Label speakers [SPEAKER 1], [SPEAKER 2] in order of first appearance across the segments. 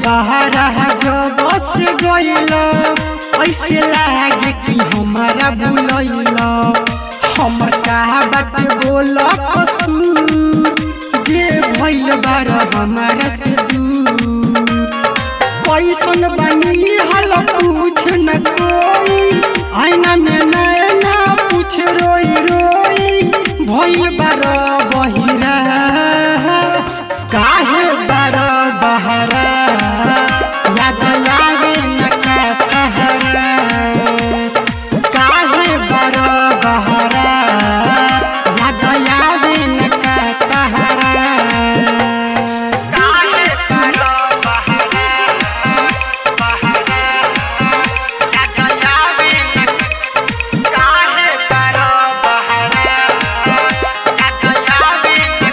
[SPEAKER 1] बहरा जो बस गइल ऐसे लागे कि हमारा भूलैल हमर का बात बोल कसूर जे भइल बार हमारा से दूर कैसन बनी हल पूछ न कोई आईना में नैना पूछ रोई रोई भइल बार बहिरा काहे बार बहरा याद लागे न कहरा काहे बार बहरा याद लागे न कहरा काहे बार बहरा याद लागे न काहे बार बहरा याद लागे न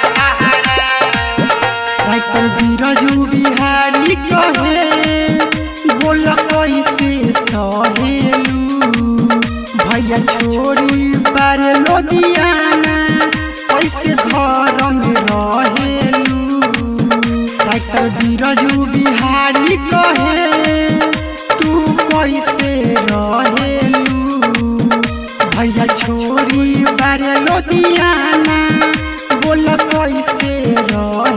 [SPEAKER 1] कहरा बिरजू बिहारी कहे बोल कैसे सहेलू भैया छोड़ी बार लोदियाना कैसे घर में रहेलू डॉक्टर बिरजू बिहारी कहे तू कैसे रहेलू भैया छोड़ी बार लोदियाना बोल कैसे रह